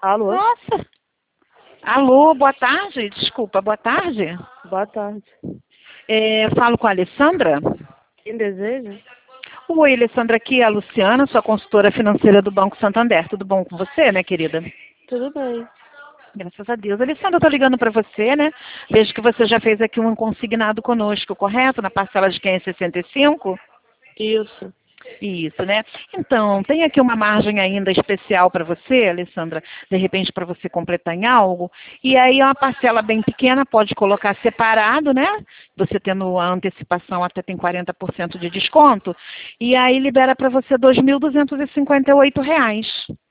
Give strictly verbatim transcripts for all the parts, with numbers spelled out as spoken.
Alô? Nossa! Alô, boa tarde. Desculpa, boa tarde. Boa tarde. É, falo com a Alessandra. Quem deseja? Oi, Alessandra, aqui é a Luciana, sua consultora financeira do Banco Santander. Tudo bom com você, minha querida? Tudo bem. Graças a Deus. Alessandra, eu estou ligando para você, né? Vejo que você já fez aqui um consignado conosco, correto? Na parcela de quinhentos e sessenta e cinco? Isso. Isso, né? Então, tem aqui uma margem ainda especial para você, Alessandra, de repente para você completar em algo. E aí é uma parcela bem pequena, pode colocar separado, né? Você tendo a antecipação até tem quarenta por cento de desconto. E aí libera para você dois mil duzentos e cinquenta e oito reais.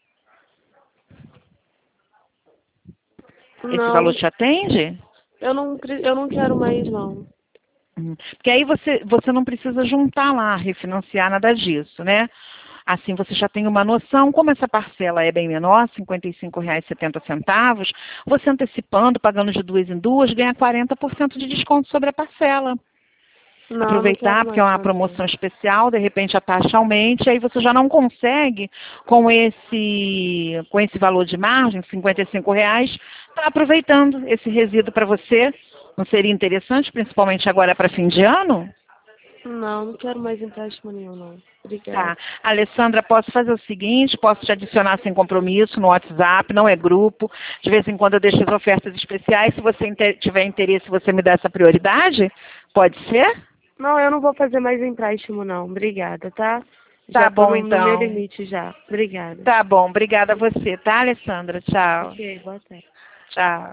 Esse valor Não, te atende? eu não, pre- eu não quero mais, não. Hum. Porque aí você, você não precisa juntar lá, refinanciar nada disso, né? Assim você já tem uma noção, como essa parcela é bem menor, cinquenta e cinco reais e setenta centavos, você antecipando, pagando de duas em duas, ganha quarenta por cento de desconto sobre a parcela. Não, não quero Aproveitar, porque é mais uma fazer. promoção especial, de repente a taxa aumente, aí você já não consegue, com esse, com esse valor de margem, cinquenta e cinco reais, estar aproveitando esse resíduo para você. Não seria interessante, principalmente agora para fim de ano? Não, não quero mais empréstimo nenhum, não. Obrigada. Tá. Alessandra, posso fazer o seguinte, posso te adicionar sem compromisso no WhatsApp, não é grupo. De vez em quando eu deixo as ofertas especiais. Se você inte- tiver interesse, você me dá essa prioridade? Pode ser? Não, eu não vou fazer mais empréstimo, não. Obrigada, tá? Tá Já tô bom, no, no meu então. limite já. Obrigada. Tá bom. Obrigada a você, tá, Alessandra? Tchau. Ok, boa tarde. Tchau.